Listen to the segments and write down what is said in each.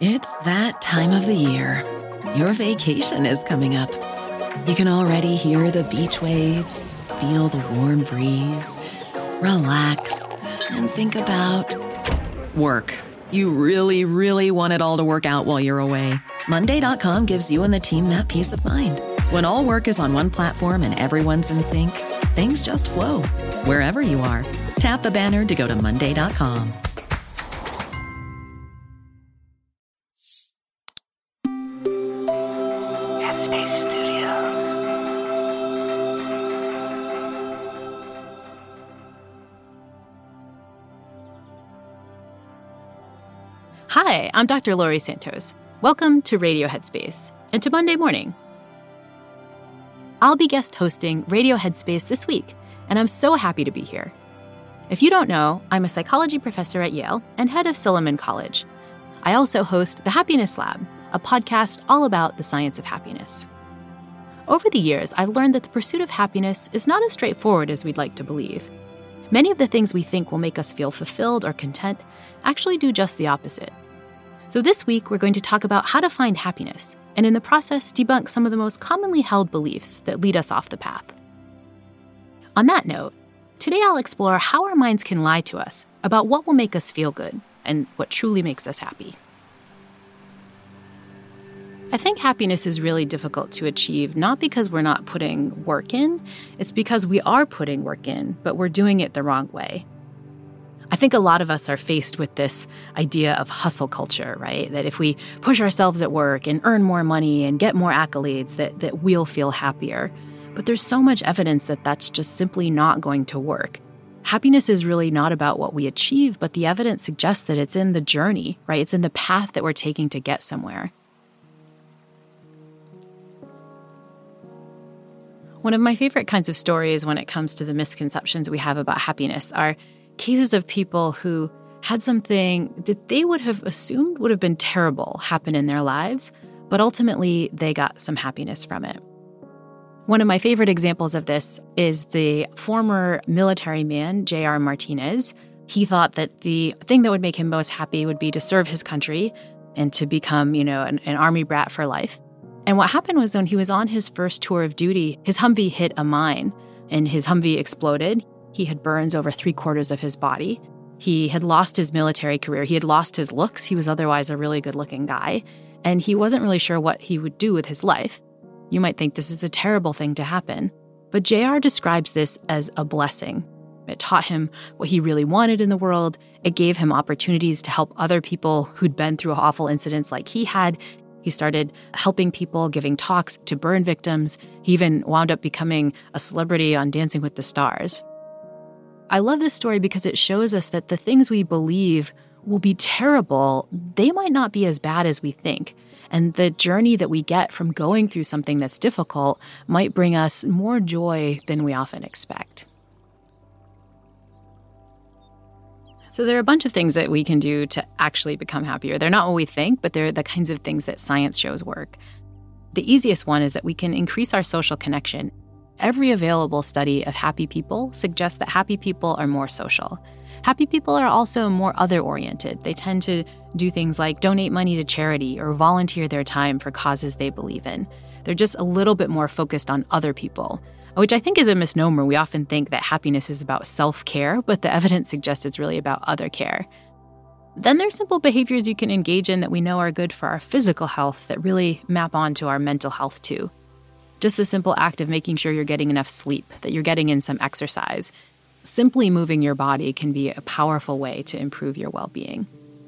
It's that time of the year. Your vacation is coming up. You can already hear the beach waves, feel the warm breeze, relax, and think about work. You really, really want it all to work out while you're away. Monday.com gives you and the team that peace of mind. When all work is on one platform and everyone's in sync, things just flow. Wherever you are, tap the banner to go to Monday.com. Headspace Studios. Hi, I'm Dr. Laurie Santos. Welcome to Radio Headspace and to Monday Morning. I'll be guest hosting Radio Headspace this week, and I'm so happy to be here. If you don't know, I'm a psychology professor at Yale and head of Silliman College. I also host The Happiness Lab, a podcast all about the science of happiness. Over the years, I've learned that the pursuit of happiness is not as straightforward as we'd like to believe. Many of the things we think will make us feel fulfilled or content actually do just the opposite. So this week, we're going to talk about how to find happiness, and in the process, debunk some of the most commonly held beliefs that lead us off the path. On that note, today I'll explore how our minds can lie to us about what will make us feel good and what truly makes us happy. I think happiness is really difficult to achieve, not because we're not putting work in, it's because we are putting work in, but we're doing it the wrong way. I think a lot of us are faced with this idea of hustle culture, right? That if we push ourselves at work and earn more money and get more accolades, that we'll feel happier. But there's so much evidence that that's just simply not going to work. Happiness is really not about what we achieve, but the evidence suggests that it's in the journey, right? It's in the path that we're taking to get somewhere. One of my favorite kinds of stories when it comes to the misconceptions we have about happiness are cases of people who had something that they would have assumed would have been terrible happen in their lives, but ultimately they got some happiness from it. One of my favorite examples of this is the former military man, J.R. Martinez. He thought that the thing that would make him most happy would be to serve his country and to become, an army brat for life. And what happened was when he was on his first tour of duty, his Humvee hit a mine and his Humvee exploded. He had burns over 3/4 of his body. He had lost his military career. He had lost his looks. He was otherwise a really good-looking guy. And he wasn't really sure what he would do with his life. You might think this is a terrible thing to happen. But JR describes this as a blessing. It taught him what he really wanted in the world. It gave him opportunities to help other people who'd been through awful incidents like he had. He started helping people, giving talks to burn victims. He even wound up becoming a celebrity on Dancing with the Stars. I love this story because it shows us that the things we believe will be terrible, they might not be as bad as we think. And the journey that we get from going through something that's difficult might bring us more joy than we often expect. So there are a bunch of things that we can do to actually become happier. They're not what we think, but they're the kinds of things that science shows work. The easiest one is that we can increase our social connection. Every available study of happy people suggests that happy people are more social. Happy people are also more other-oriented. They tend to do things like donate money to charity or volunteer their time for causes they believe in. They're just a little bit more focused on other people, which I think is a misnomer. We often think that happiness is about self-care, but the evidence suggests it's really about other care. Then there's simple behaviors you can engage in that we know are good for our physical health that really map onto our mental health too. Just the simple act of making sure you're getting enough sleep, that you're getting in some exercise. Simply moving your body can be a powerful way to improve your well-being.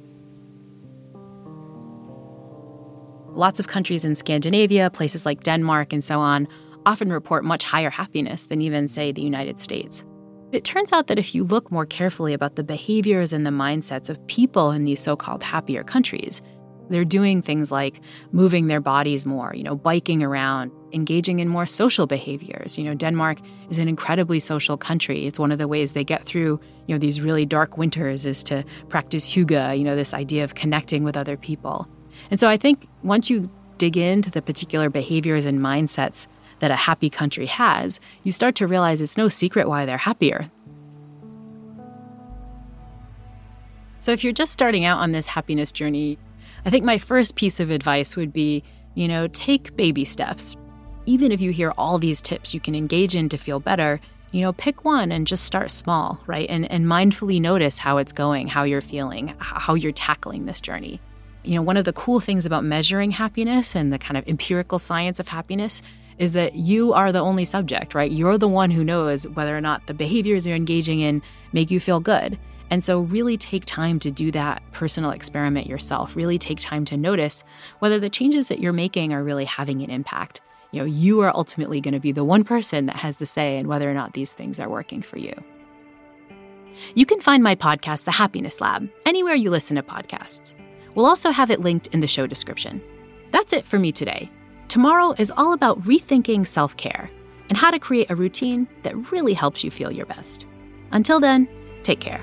Lots of countries in Scandinavia, places like Denmark and so on, often report much higher happiness than even, say, the United States. It turns out that if you look more carefully about the behaviors and the mindsets of people in these so-called happier countries, they're doing things like moving their bodies more, biking around, engaging in more social behaviors. Denmark is an incredibly social country. It's one of the ways they get through, these really dark winters is to practice hygge, this idea of connecting with other people. And so I think once you dig into the particular behaviors and mindsets that a happy country has, you start to realize it's no secret why they're happier. So if you're just starting out on this happiness journey, I think my first piece of advice would be, take baby steps. Even if you hear all these tips you can engage in to feel better, pick one and just start small, right? And mindfully notice how it's going, how you're feeling, how you're tackling this journey. One of the cool things about measuring happiness and the kind of empirical science of happiness is that you are the only subject, right? You're the one who knows whether or not the behaviors you're engaging in make you feel good. And so really take time to do that personal experiment yourself. Really take time to notice whether the changes that you're making are really having an impact. You are ultimately going to be the one person that has the say in whether or not these things are working for you. You can find my podcast, The Happiness Lab, anywhere you listen to podcasts. We'll also have it linked in the show description. That's it for me today. Tomorrow is all about rethinking self-care and how to create a routine that really helps you feel your best. Until then, take care.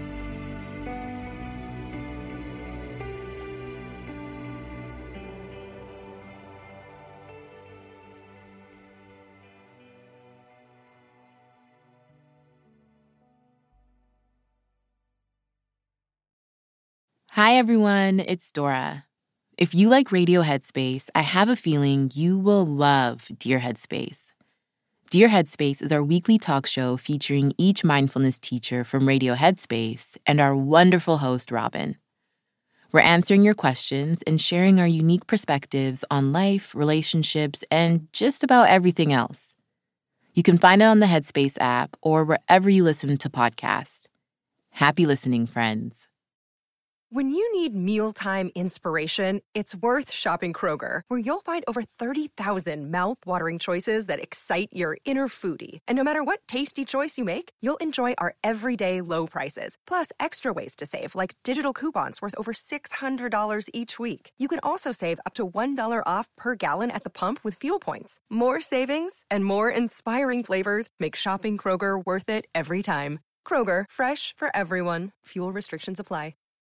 Hi, everyone. It's Dora. If you like Radio Headspace, I have a feeling you will love Dear Headspace. Dear Headspace is our weekly talk show featuring each mindfulness teacher from Radio Headspace and our wonderful host, Robin. We're answering your questions and sharing our unique perspectives on life, relationships, and just about everything else. You can find it on the Headspace app or wherever you listen to podcasts. Happy listening, friends. When you need mealtime inspiration, it's worth shopping Kroger, where you'll find over 30,000 mouth-watering choices that excite your inner foodie. And no matter what tasty choice you make, you'll enjoy our everyday low prices, plus extra ways to save, like digital coupons worth over $600 each week. You can also save up to $1 off per gallon at the pump with fuel points. More savings and more inspiring flavors make shopping Kroger worth it every time. Kroger, fresh for everyone. Fuel restrictions apply.